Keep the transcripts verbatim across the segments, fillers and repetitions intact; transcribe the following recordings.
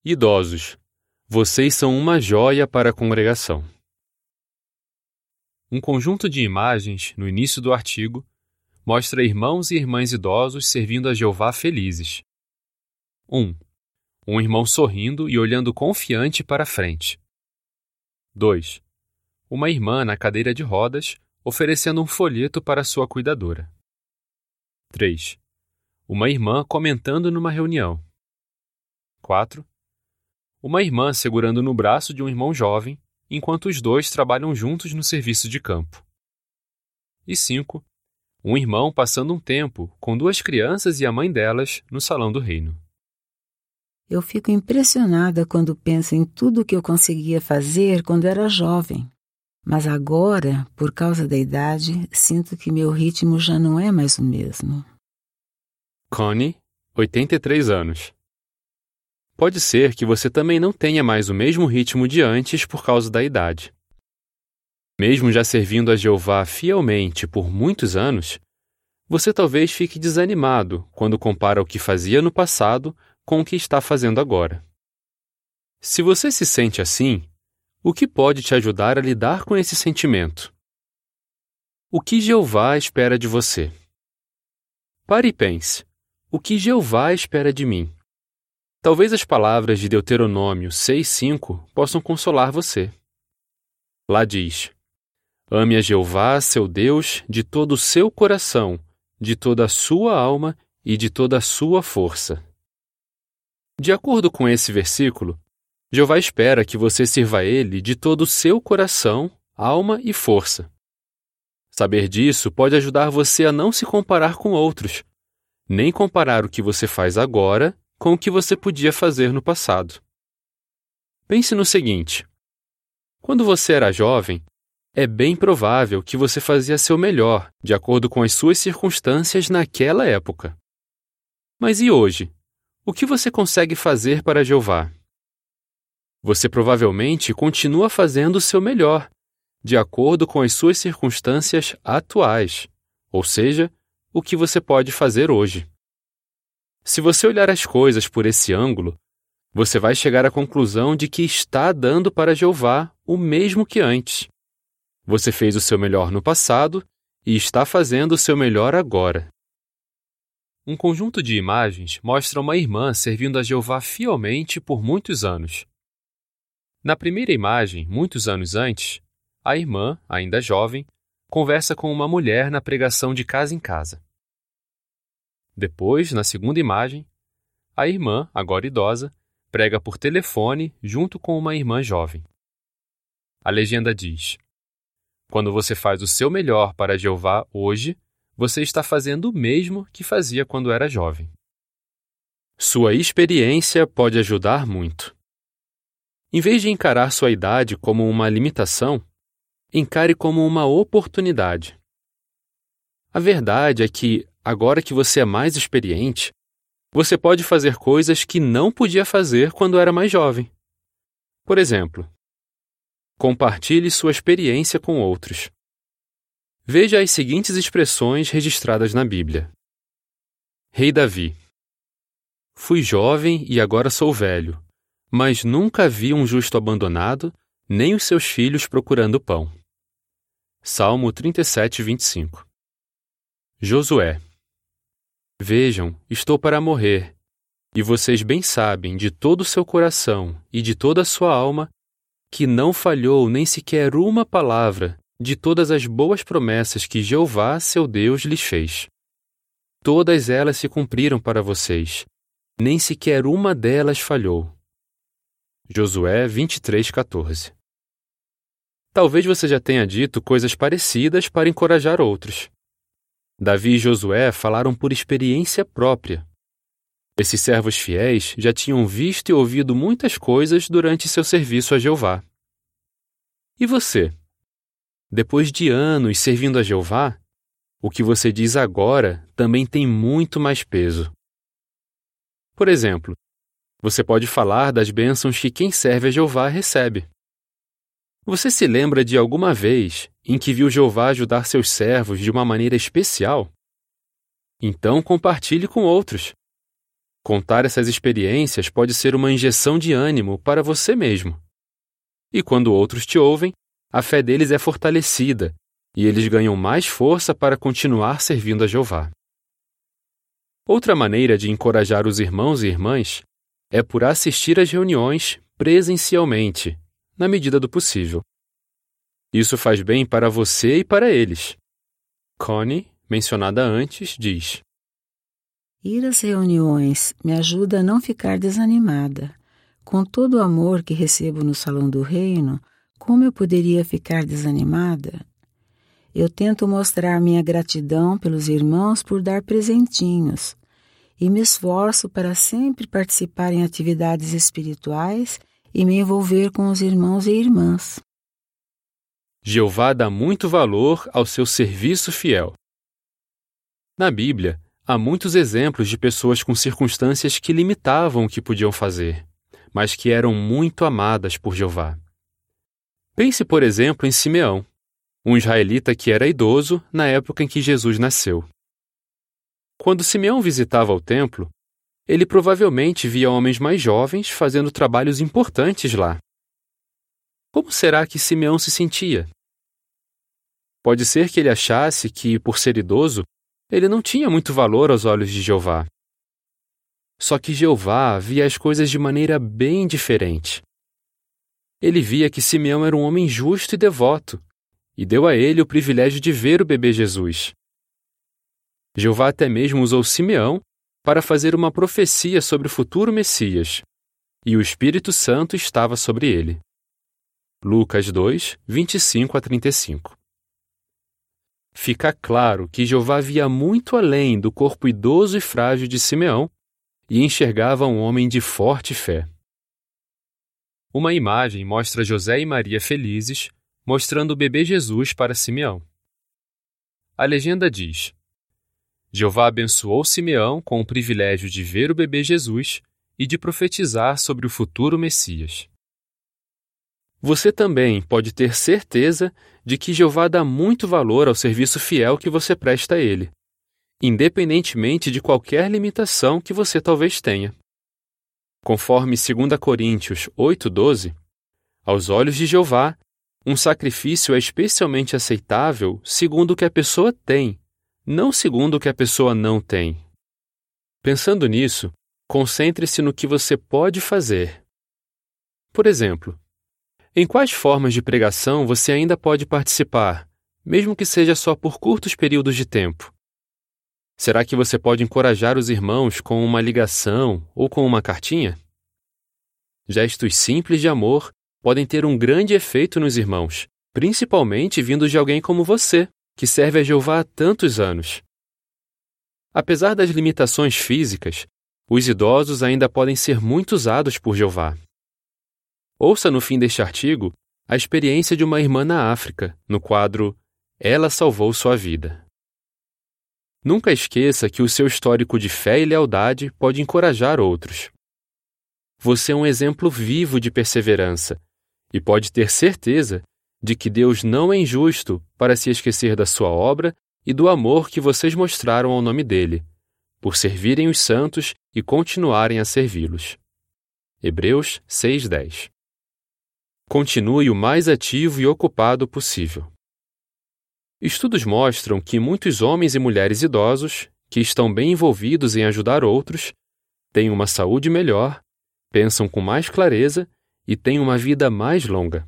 Idosos, vocês são uma joia para a congregação. Um conjunto de imagens, no início do artigo, mostra irmãos e irmãs idosos servindo a Jeová felizes. um. Um irmão sorrindo e olhando confiante para a frente. dois. Uma irmã na cadeira de rodas oferecendo um folheto para sua cuidadora. três. Uma irmã comentando numa reunião. quatro. Uma irmã segurando no braço de um irmão jovem, enquanto os dois trabalham juntos no serviço de campo. E cinco. Um irmão passando um tempo com duas crianças e a mãe delas no salão do reino. Eu fico impressionada quando penso em tudo o que eu conseguia fazer quando era jovem. Mas agora, por causa da idade, sinto que meu ritmo já não é mais o mesmo. Connie, oitenta e três anos. Pode ser que você também não tenha mais o mesmo ritmo de antes por causa da idade. Mesmo já servindo a Jeová fielmente por muitos anos, você talvez fique desanimado quando compara o que fazia no passado com o que está fazendo agora. Se você se sente assim, o que pode te ajudar a lidar com esse sentimento? O que Jeová espera de você? Pare e pense. O que Jeová espera de mim? Talvez as palavras de Deuteronômio seis, cinco possam consolar você. Lá diz: ame a Jeová, seu Deus, de todo o seu coração, de toda a sua alma e de toda a sua força. De acordo com esse versículo, Jeová espera que você sirva a Ele de todo o seu coração, alma e força. Saber disso pode ajudar você a não se comparar com outros, nem comparar o que você faz agora com o que você podia fazer no passado. Pense no seguinte: quando você era jovem, é bem provável que você fazia seu melhor, de acordo com as suas circunstâncias naquela época. Mas e hoje? O que você consegue fazer para Jeová? Você provavelmente continua fazendo o seu melhor, de acordo com as suas circunstâncias atuais, ou seja, o que você pode fazer hoje. Se você olhar as coisas por esse ângulo, você vai chegar à conclusão de que está dando para Jeová o mesmo que antes. Você fez o seu melhor no passado e está fazendo o seu melhor agora. Um conjunto de imagens mostra uma irmã servindo a Jeová fielmente por muitos anos. Na primeira imagem, muitos anos antes, a irmã, ainda jovem, conversa com uma mulher na pregação de casa em casa. Depois, na segunda imagem, a irmã, agora idosa, prega por telefone junto com uma irmã jovem. A legenda diz: quando você faz o seu melhor para Jeová hoje, você está fazendo o mesmo que fazia quando era jovem. Sua experiência pode ajudar muito. Em vez de encarar sua idade como uma limitação, encare como uma oportunidade. A verdade é que, agora que você é mais experiente, você pode fazer coisas que não podia fazer quando era mais jovem. Por exemplo, compartilhe sua experiência com outros. Veja as seguintes expressões registradas na Bíblia. Rei Davi: fui jovem e agora sou velho, mas nunca vi um justo abandonado, nem os seus filhos procurando pão. Salmo trinta e sete, vinte e cinco. Josué: vejam, estou para morrer, e vocês bem sabem de todo o seu coração e de toda a sua alma que não falhou nem sequer uma palavra de todas as boas promessas que Jeová, seu Deus, lhes fez. Todas elas se cumpriram para vocês, nem sequer uma delas falhou. Josué vinte e três, quatorze. Talvez você já tenha dito coisas parecidas para encorajar outros. Davi e Josué falaram por experiência própria. Esses servos fiéis já tinham visto e ouvido muitas coisas durante seu serviço a Jeová. E você? Depois de anos servindo a Jeová, o que você diz agora também tem muito mais peso. Por exemplo, você pode falar das bênçãos que quem serve a Jeová recebe. Você se lembra de alguma vez em que viu Jeová ajudar seus servos de uma maneira especial? Então compartilhe com outros. Contar essas experiências pode ser uma injeção de ânimo para você mesmo. E quando outros te ouvem, a fé deles é fortalecida e eles ganham mais força para continuar servindo a Jeová. Outra maneira de encorajar os irmãos e irmãs é por assistir às reuniões presencialmente, na medida do possível. Isso faz bem para você e para eles. Connie, mencionada antes, diz: Ir às reuniões me ajuda a não ficar desanimada. Com todo o amor que recebo no Salão do Reino, como eu poderia ficar desanimada? Eu tento mostrar minha gratidão pelos irmãos por dar presentinhos e me esforço para sempre participar em atividades espirituais e me envolver com os irmãos e irmãs. Jeová dá muito valor ao seu serviço fiel. Na Bíblia, há muitos exemplos de pessoas com circunstâncias que limitavam o que podiam fazer, mas que eram muito amadas por Jeová. Pense, por exemplo, em Simeão, um israelita que era idoso na época em que Jesus nasceu. Quando Simeão visitava o templo, ele provavelmente via homens mais jovens fazendo trabalhos importantes lá. Como será que Simeão se sentia? Pode ser que ele achasse que, por ser idoso, ele não tinha muito valor aos olhos de Jeová. Só que Jeová via as coisas de maneira bem diferente. Ele via que Simeão era um homem justo e devoto, e deu a ele o privilégio de ver o bebê Jesus. Jeová até mesmo usou Simeão para fazer uma profecia sobre o futuro Messias, e o Espírito Santo estava sobre ele. Lucas dois, vinte e cinco a trinta e cinco. Fica claro que Jeová via muito além do corpo idoso e frágil de Simeão e enxergava um homem de forte fé. Uma imagem mostra José e Maria felizes, mostrando o bebê Jesus para Simeão. A legenda diz: Jeová abençoou Simeão com o privilégio de ver o bebê Jesus e de profetizar sobre o futuro Messias. Você também pode ter certeza de que Jeová dá muito valor ao serviço fiel que você presta a Ele, independentemente de qualquer limitação que você talvez tenha. Conforme dois Coríntios oito, doze, aos olhos de Jeová, um sacrifício é especialmente aceitável segundo o que a pessoa tem, não segundo o que a pessoa não tem. Pensando nisso, concentre-se no que você pode fazer. Por exemplo, em quais formas de pregação você ainda pode participar, mesmo que seja só por curtos períodos de tempo? Será que você pode encorajar os irmãos com uma ligação ou com uma cartinha? Gestos simples de amor podem ter um grande efeito nos irmãos, principalmente vindo de alguém como você, que serve a Jeová há tantos anos. Apesar das limitações físicas, os idosos ainda podem ser muito usados por Jeová. Ouça no fim deste artigo a experiência de uma irmã na África, no quadro Ela Salvou Sua Vida. Nunca esqueça que o seu histórico de fé e lealdade pode encorajar outros. Você é um exemplo vivo de perseverança e pode ter certeza de que Deus não é injusto para se esquecer da sua obra e do amor que vocês mostraram ao nome dele, por servirem os santos e continuarem a servi-los. Hebreus seis, dez. Continue o mais ativo e ocupado possível. Estudos mostram que muitos homens e mulheres idosos, que estão bem envolvidos em ajudar outros, têm uma saúde melhor, pensam com mais clareza e têm uma vida mais longa.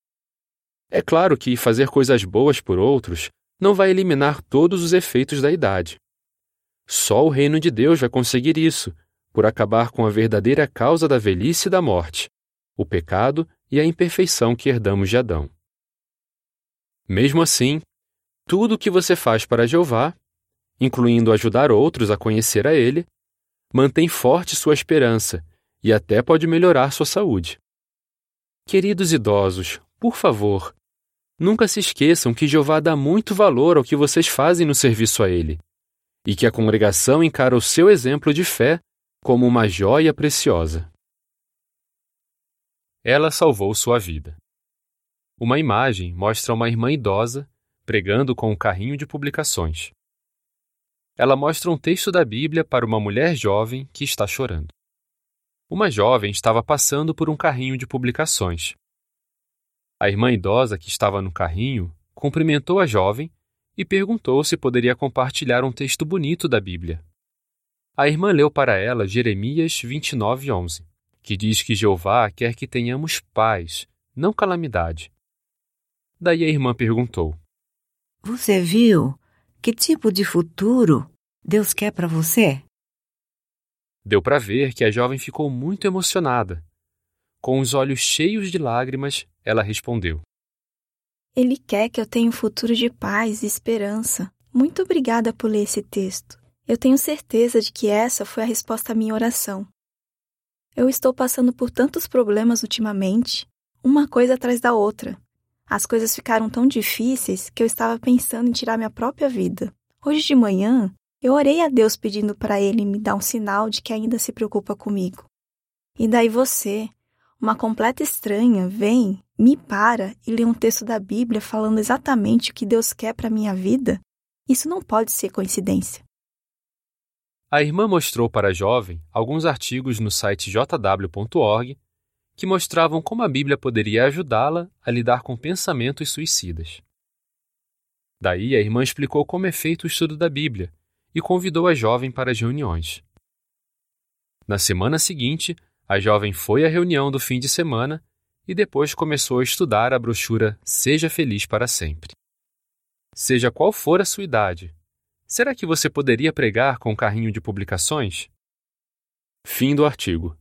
É claro que fazer coisas boas por outros não vai eliminar todos os efeitos da idade. Só o reino de Deus vai conseguir isso, por acabar com a verdadeira causa da velhice e da morte, o pecado e a imperfeição que herdamos de Adão. Mesmo assim, tudo o que você faz para Jeová, incluindo ajudar outros a conhecer a Ele, mantém forte sua esperança e até pode melhorar sua saúde. Queridos idosos, por favor, nunca se esqueçam que Jeová dá muito valor ao que vocês fazem no serviço a Ele, e que a congregação encara o seu exemplo de fé como uma joia preciosa. Ela salvou sua vida. Uma imagem mostra uma irmã idosa pregando com um carrinho de publicações. ela mostra um texto da Bíblia para uma mulher jovem que está chorando. Uma jovem estava passando por um carrinho de publicações. A irmã idosa que estava no carrinho cumprimentou a jovem e perguntou se poderia compartilhar um texto bonito da Bíblia. A irmã leu para ela Jeremias vinte e nove, onze, que diz que Jeová quer que tenhamos paz, não calamidade. Daí a irmã perguntou: Você viu que tipo de futuro Deus quer para você? Deu para ver que a jovem ficou muito emocionada. Com os olhos cheios de lágrimas, ela respondeu: Ele quer que eu tenha um futuro de paz e esperança. Muito obrigada por ler esse texto. Eu tenho certeza de que essa foi a resposta à minha oração. Eu estou passando por tantos problemas ultimamente, uma coisa atrás da outra. As coisas ficaram tão difíceis que eu estava pensando em tirar minha própria vida. Hoje de manhã, eu orei a Deus pedindo para Ele me dar um sinal de que ainda se preocupa comigo. E daí você, uma completa estranha, vem, me para e lê um texto da Bíblia falando exatamente o que Deus quer para a minha vida? Isso não pode ser coincidência. A irmã mostrou para a jovem alguns artigos no site j w ponto org que mostravam como a Bíblia poderia ajudá-la a lidar com pensamentos suicidas. Daí a irmã explicou como é feito o estudo da Bíblia e convidou a jovem para as reuniões. Na semana seguinte, a jovem foi à reunião do fim de semana e depois começou a estudar a brochura Seja Feliz para Sempre. Seja qual for a sua idade, será que você poderia pregar com um carrinho de publicações? Fim do artigo.